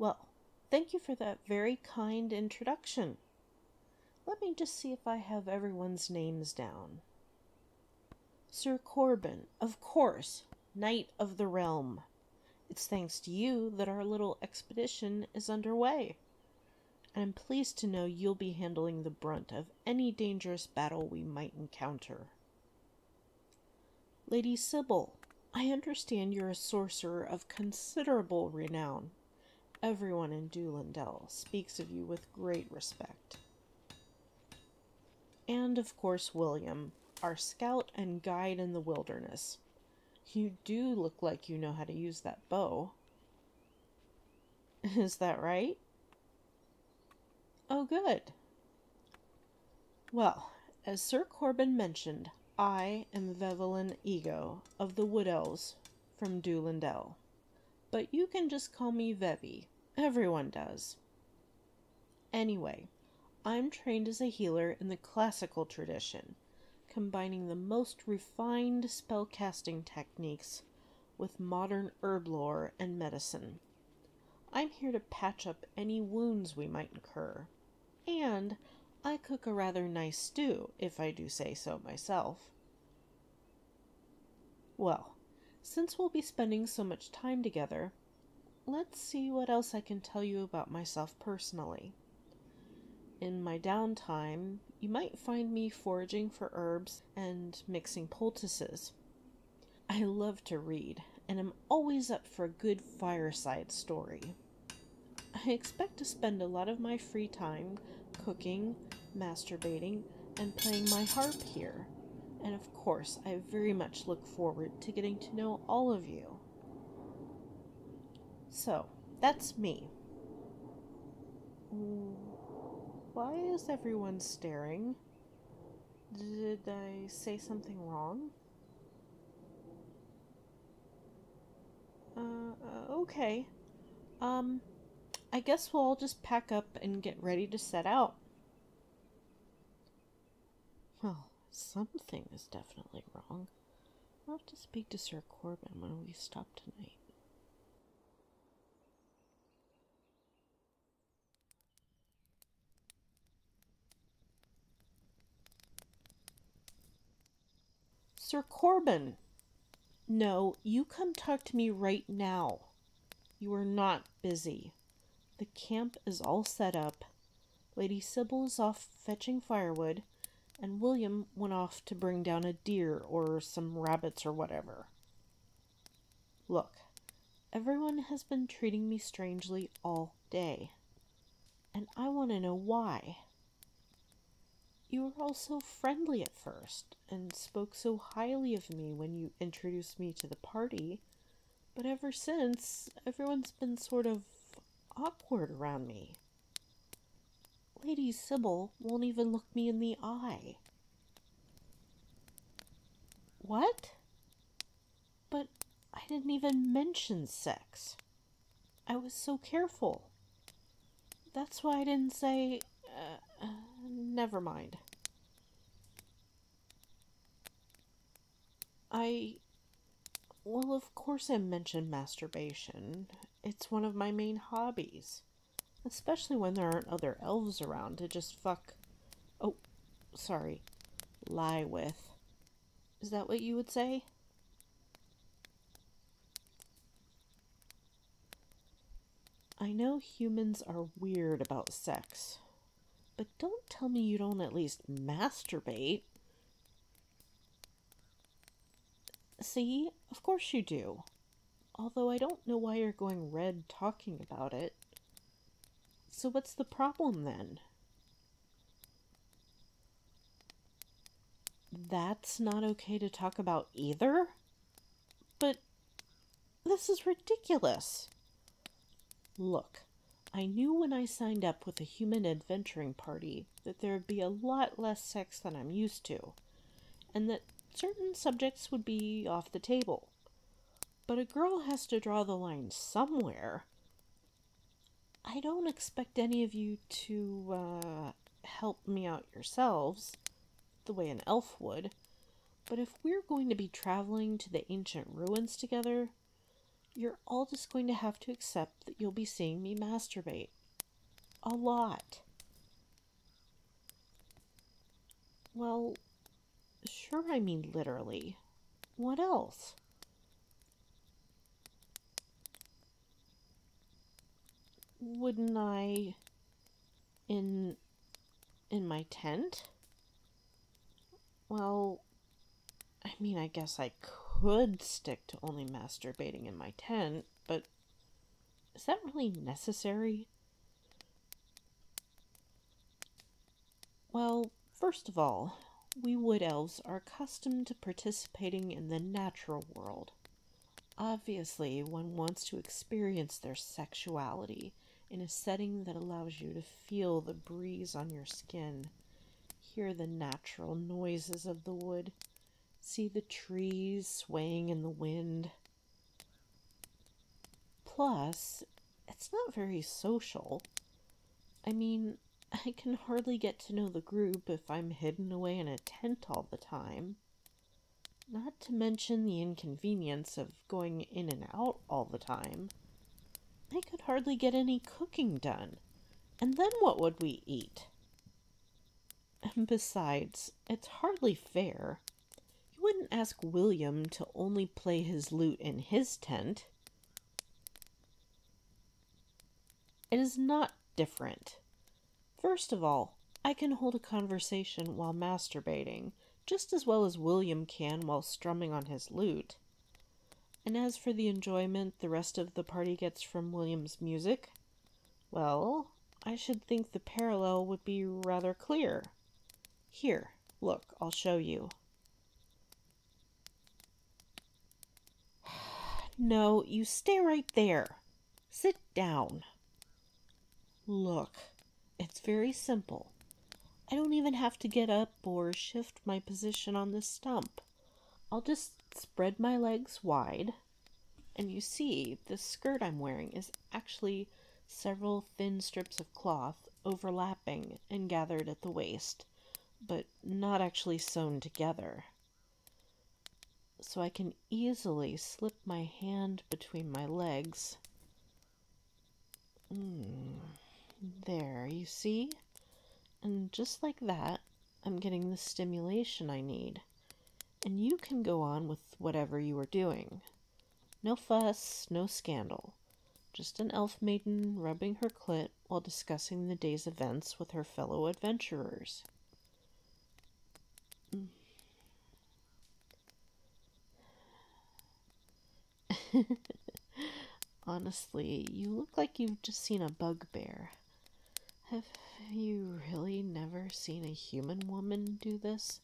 Well, thank you for that very kind introduction. Let me just see if I have everyone's names down. Sir Corbin, of course, Knight of the Realm. It's thanks to you that our little expedition is underway. And I'm pleased to know you'll be handling the brunt of any dangerous battle we might encounter. Lady Sybil, I understand you're a sorcerer of considerable renown. Everyone in Doolendel speaks of you with great respect. And, of course, William, our scout and guide in the wilderness. You do look like you know how to use that bow. Is that right? Oh, good. Well, as Sir Corbin mentioned, I am Vevelin Ego of the Wood Elves from Doolendel. But you can just call me Vevi. Everyone does. Anyway, I'm trained as a healer in the classical tradition, combining the most refined spellcasting techniques with modern herb lore and medicine. I'm here to patch up any wounds we might incur, and I cook a rather nice stew, if I do say so myself. Well, since we'll be spending so much time together, let's see what else I can tell you about myself personally. In my downtime, you might find me foraging for herbs and mixing poultices. I love to read, and am always up for a good fireside story. I expect to spend a lot of my free time cooking, masturbating, and playing my harp here. And of course, I very much look forward to getting to know all of you. So, that's me. Why is everyone staring? Did I say something wrong? Okay. I guess we'll all just pack up and get ready to set out. Well, something is definitely wrong. I'll have to speak to Sir Corbin when we stop tonight. Sir Corbin! No, you come talk to me right now. You are not busy. The camp is all set up. Lady Sybil is off fetching firewood, and William went off to bring down a deer or some rabbits or whatever. Look, everyone has been treating me strangely all day, and I want to know why. You were all so friendly at first, and spoke so highly of me when you introduced me to the party, but ever since, everyone's been sort of awkward around me. Lady Sybil won't even look me in the eye. What? But I didn't even mention sex. I was so careful. That's why I didn't say... never mind. Well, of course I mentioned masturbation. It's one of my main hobbies. Especially when there aren't other elves around to just Oh, sorry. Lie with. Is that what you would say? I know humans are weird about sex, but don't tell me you don't at least masturbate. See, of course you do. Although I don't know why you're going red talking about it. So what's the problem then? That's not okay to talk about either? But this is ridiculous. Look, I knew when I signed up with a human adventuring party that there would be a lot less sex than I'm used to, and that certain subjects would be off the table. But a girl has to draw the line somewhere. I don't expect any of you to, help me out yourselves, the way an elf would. But if we're going to be traveling to the ancient ruins together, You're all just going to have to accept that you'll be seeing me masturbate. A lot. Well, sure, I mean literally. What else? Wouldn't I in my tent? Well, I mean, I guess I could stick to only masturbating in my tent, but is that really necessary? Well, first of all, we wood elves are accustomed to participating in the natural world. Obviously, one wants to experience their sexuality in a setting that allows you to feel the breeze on your skin, hear the natural noises of the wood, see the trees swaying in the wind. Plus, it's not very social. I mean, I can hardly get to know the group if I'm hidden away in a tent all the time. Not to mention the inconvenience of going in and out all the time. I could hardly get any cooking done. And then what would we eat? And besides, it's hardly fair. You wouldn't ask William to only play his lute in his tent. It is not different. First of all, I can hold a conversation while masturbating, just as well as William can while strumming on his lute. And as for the enjoyment the rest of the party gets from William's music, well, I should think the parallel would be rather clear. Here, look, I'll show you. No, you stay right there. Sit down. Look, it's very simple. I don't even have to get up or shift my position on this stump. I'll just spread my legs wide. And you see, the skirt I'm wearing is actually several thin strips of cloth overlapping and gathered at the waist, but not actually sewn together. So I can easily slip my hand between my legs. There, you see? And just like that, I'm getting the stimulation I need. And you can go on with whatever you are doing. No fuss, no scandal. Just an elf maiden rubbing her clit while discussing the day's events with her fellow adventurers. Honestly, you look like you've just seen a bugbear. Have you really never seen a human woman do this?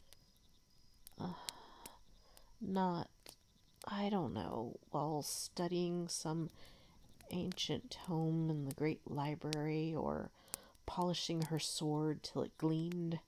Not, I don't know, while studying some ancient tome in the great library or polishing her sword till it gleamed.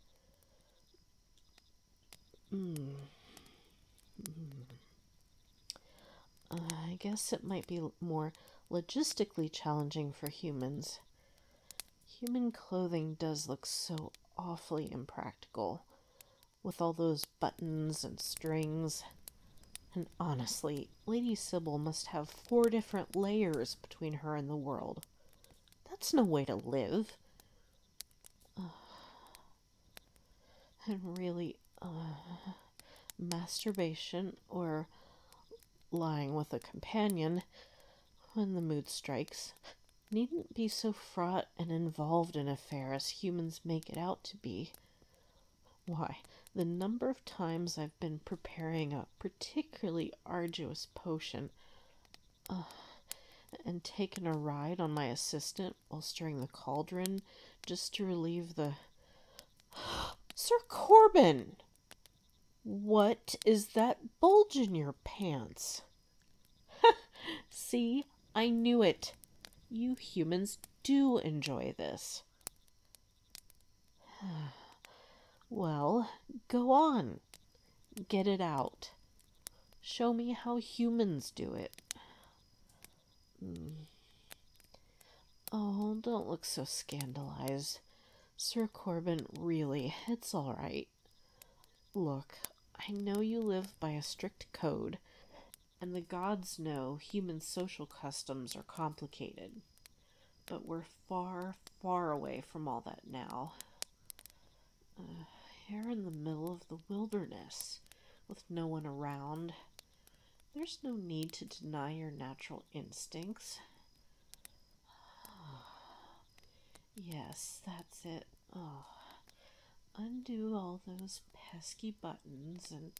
I guess it might be more logistically challenging for humans. Human clothing does look so awfully impractical, with all those buttons and strings. And honestly, Lady Sybil must have 4 different layers between her and the world. That's no way to live. And really, masturbation or lying with a companion when the mood strikes needn't be so fraught and involved an affair as humans make it out to be. Why, the number of times I've been preparing a particularly arduous potion and taken a ride on my assistant while stirring the cauldron just to relieve the... Sir Corbin! What is that bulge in your pants? See, I knew it. You humans do enjoy this. Well, go on. Get it out. Show me how humans do it. Oh, don't look so scandalized. Sir Corbin, really, it's all right. Look, I know you live by a strict code, And the gods know human social customs are complicated. But we're far, far away from all that now. Here in the middle of the wilderness, with no one around, there's no need to deny your natural instincts. Yes, that's it. Oh, undo all those pesky buttons and...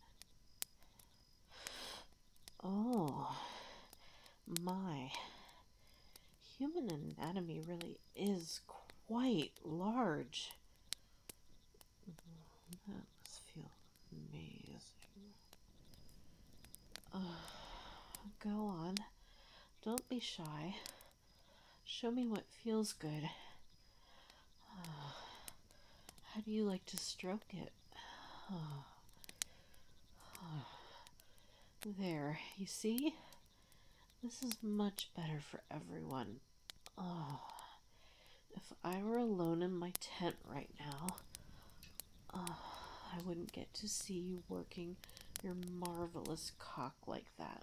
Oh, my. Human anatomy really is quite large. That must feel amazing. Go on. Don't be shy. Show me what feels good. How do you like to stroke it? There, you see? This is much better for everyone. Oh, if I were alone in my tent right now, I wouldn't get to see you working your marvelous cock like that.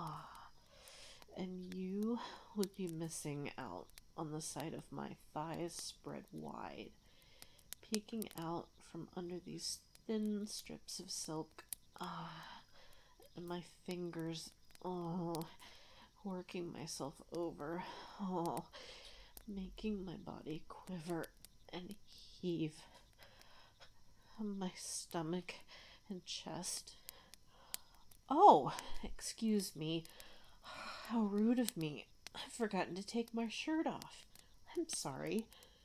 And you would be missing out on the sight of my thighs spread wide, peeking out from under these thin strips of silk. And my fingers, working myself over, making my body quiver and heave. My stomach and chest. Oh, excuse me. How rude of me. I've forgotten to take my shirt off. I'm sorry.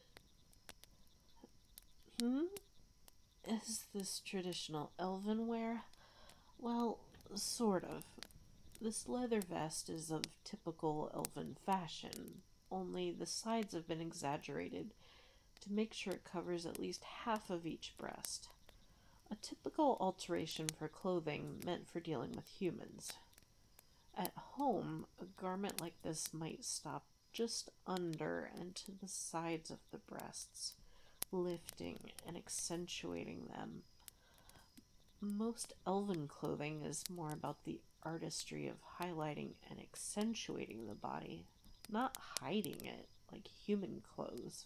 Is this traditional elven wear? Well, sort of. This leather vest is of typical elven fashion, only the sides have been exaggerated to make sure it covers at least half of each breast. A typical alteration for clothing meant for dealing with humans. At home, a garment like this might stop just under and to the sides of the breasts, lifting and accentuating them. Most elven clothing is more about the artistry of highlighting and accentuating the body, not hiding it like human clothes.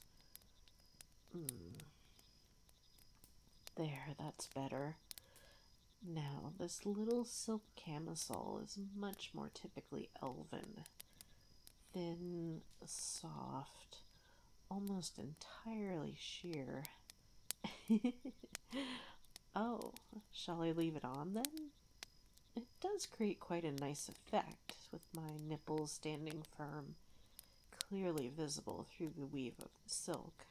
There, that's better. Now, this little silk camisole is much more typically elven. Thin, soft, almost entirely sheer. Oh, shall I leave it on then? It does create quite a nice effect, with my nipples standing firm, clearly visible through the weave of the silk.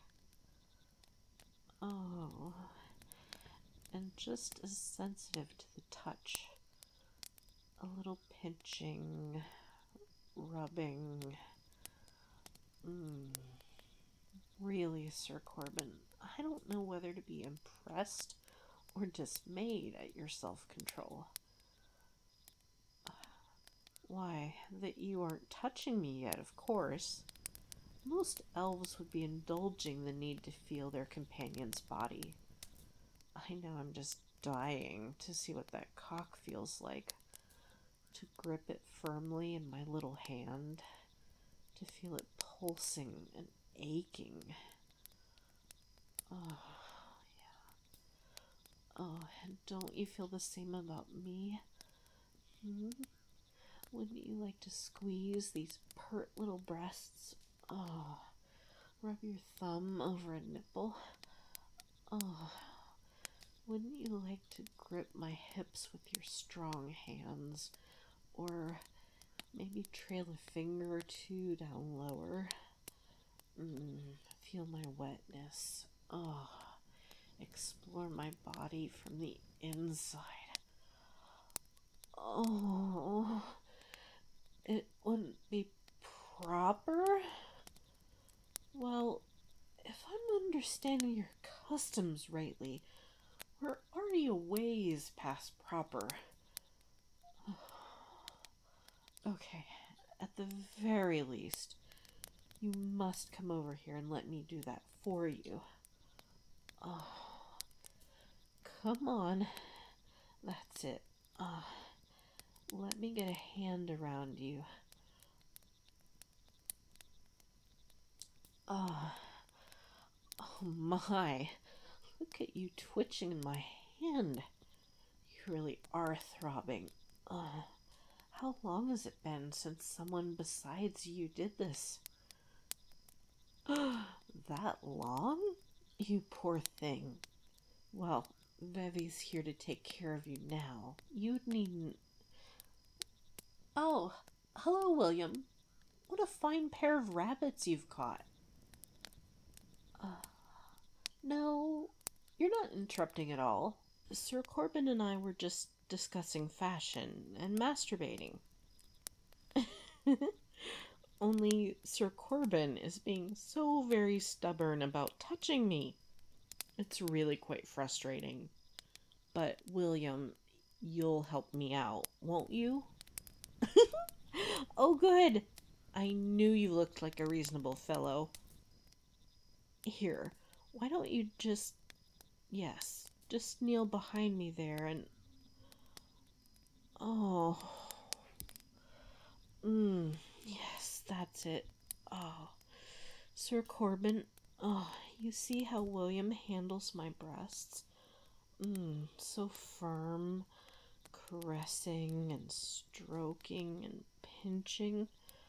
Oh, and just as sensitive to the touch. A little pinching, rubbing. Really, Sir Corbin, I don't know whether to be impressed or dismayed at your self-control. Why, that you aren't touching me yet, of course. Most elves would be indulging the need to feel their companion's body. I know I'm just dying to see what that cock feels like. To grip it firmly in my little hand. To feel it pulsing and aching. Oh, yeah. Oh, and don't you feel the same about me? Wouldn't you like to squeeze these pert little breasts? Oh, rub your thumb over a nipple. Oh, wouldn't you like to grip my hips with your strong hands? Or maybe trail a finger or two down lower? Feel my wetness. Oh, explore my body from the inside. Oh, it wouldn't be proper? Well, if I'm understanding your customs rightly, we're already a ways past proper. Okay, at the very least, you must come over here and let me do that for you. Oh, come on. That's it. Let me get a hand around you. Oh, oh my. Look at you twitching in my hand. You really are throbbing. How long has it been since someone besides you did this? That long? You poor thing. Well, Vevy's here to take care of you now. You needn't. Oh, hello, William. What a fine pair of rabbits you've caught. No, you're not interrupting at all. Sir Corbin and I were just discussing fashion and masturbating. Only Sir Corbin is being so very stubborn about touching me. It's really quite frustrating. But, William, you'll help me out, won't you? Oh, good. I knew you looked like a reasonable fellow. Here, why don't you just... Yes, just kneel behind me there and... Oh... Yes, that's it. Oh, Sir Corbin, oh, you see how William handles my breasts? So firm, caressing and stroking and pinching.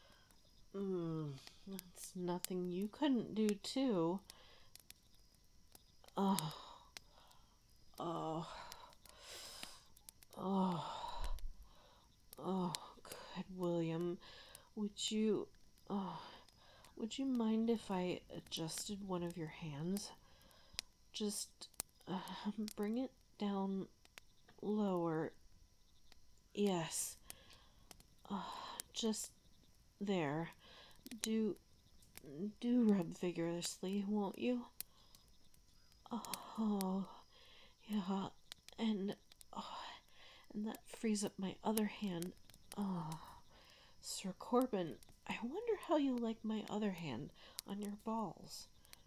That's nothing you couldn't do too. Oh, oh, oh, oh, good William. Would you, oh, would you mind if I adjusted one of your hands? Just bring it down lower. Yes. Just there. Do rub vigorously, won't you? Oh, yeah. And and that frees up my other hand. Oh, Sir Corbin, I wonder how you like my other hand on your balls.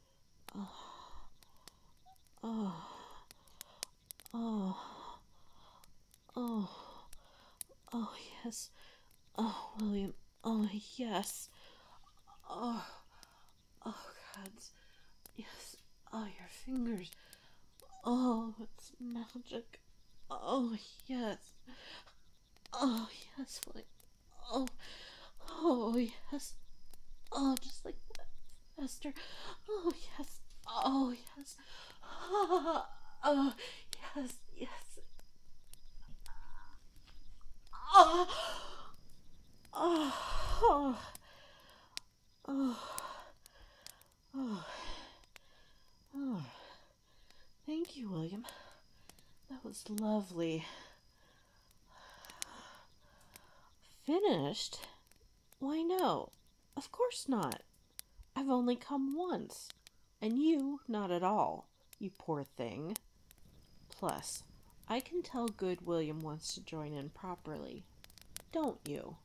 Oh, oh, oh, oh, yes. Oh, William. Oh, yes. Oh, oh, God. Yes. Oh, your fingers. Oh, it's magic. Oh, yes. Oh, yes, William. Oh, oh, yes. Oh, just like that. Faster. Oh, yes. Oh, yes. Oh, oh yes, yes. Oh, oh, oh, oh, oh, oh. Thank you, William. That was lovely. Finished? Why, no. Of course not. I've only come once. And you, not at all, you poor thing. Plus, I can tell good William wants to join in properly. Don't you?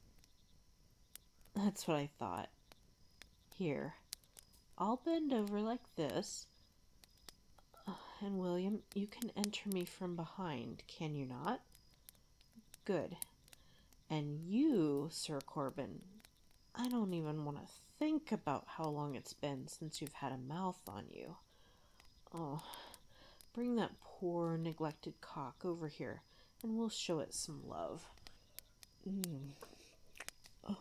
That's what I thought. Here, I'll bend over like this. And William, you can enter me from behind, can you not? Good. And you, Sir Corbin, I don't even want to think about how long it's been since you've had a mouth on you. Oh, bring that poor neglected cock over here, and we'll show it some love. Oh.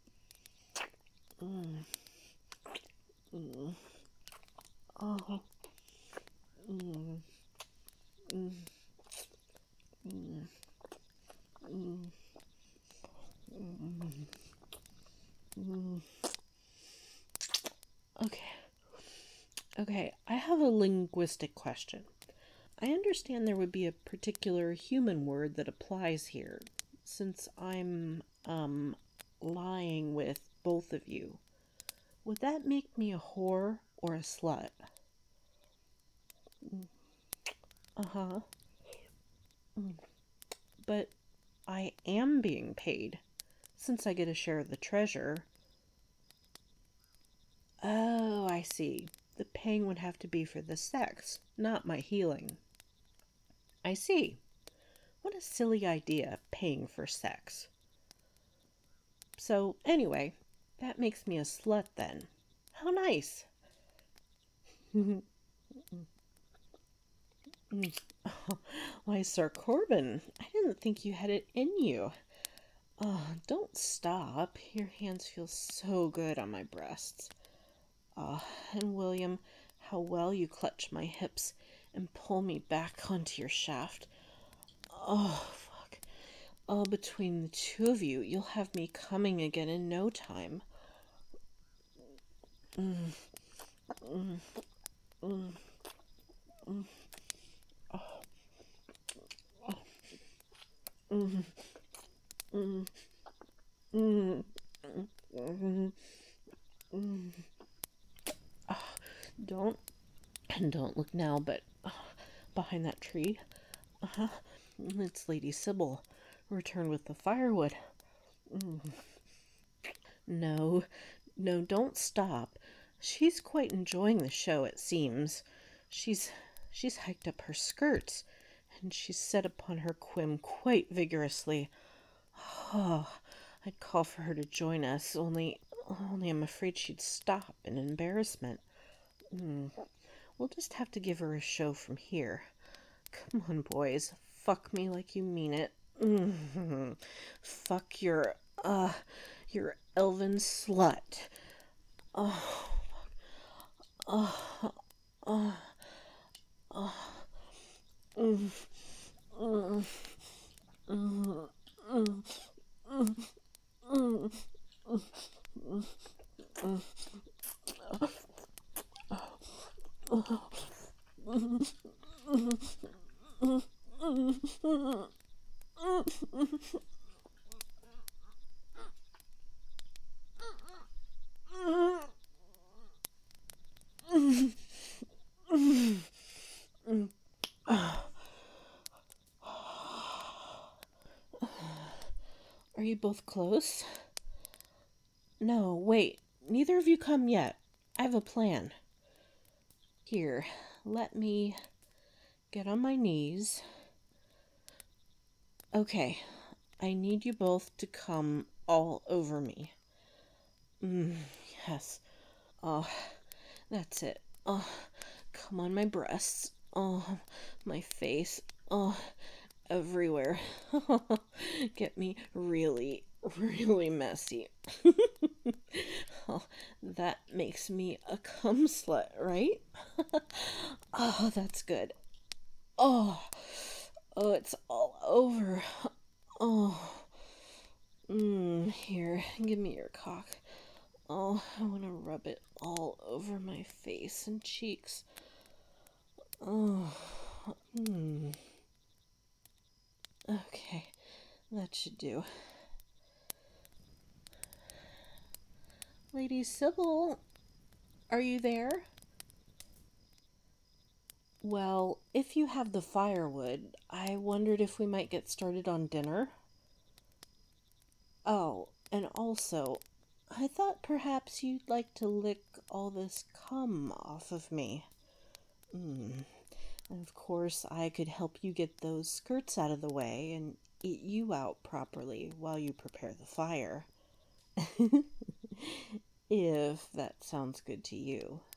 Oh. Okay, I have a linguistic question. I understand there would be a particular human word that applies here, since I'm, lying with both of you. Would that make me a whore or a slut? Uh-huh. But I am being paid, since I get a share of the treasure. Oh, I see. The paying would have to be for the sex, not my healing. I see. What a silly idea, paying for sex. So, anyway, that makes me a slut then. How nice. Why, Sir Corbin, I didn't think you had it in you. Oh, don't stop. Your hands feel so good on my breasts. Ah, and William, how well you clutch my hips and pull me back onto your shaft. Oh, fuck. All between the two of you, you'll have me coming again in no time. Mm, mm, mm, mm, mm, mm, mm, mm, mm. Ah, don't don't look now, but behind that tree, uh-huh, it's Lady Sybil, returned with the firewood. Mm. No, no, don't stop. She's quite enjoying the show, it seems. She's she's hiked up her skirts, and she's set upon her quim quite vigorously. Oh, I'd call for her to join us, only I'm afraid she'd stop in embarrassment. Mm. We'll just have to give her a show from here. Come on, boys. Fuck me like you mean it. Mm-hmm. Fuck your elven slut. Oh, oh, oh, oh. Mm, mm, mm, mm, mm, mm, mm, mm. Are you both close? No, wait. Neither of you come yet. I have a plan. Here, let me get on my knees. Okay, I need you both to come all over me. Yes. Oh, that's it. Oh, come on my breasts. Oh, my face. Oh, everywhere. Get me really, really messy. Oh, that makes me a cum slut, right? Oh, that's good. Oh, oh, it's all over. Oh, here, give me your cock. Oh, I want to rub it all over my face and cheeks. Oh, okay, that should do. Lady Sybil, are you there? Well, if you have the firewood, I wondered if we might get started on dinner. Oh, and also, I thought perhaps you'd like to lick all this cum off of me. And of course, I could help you get those skirts out of the way and eat you out properly while you prepare the fire. If that sounds good to you.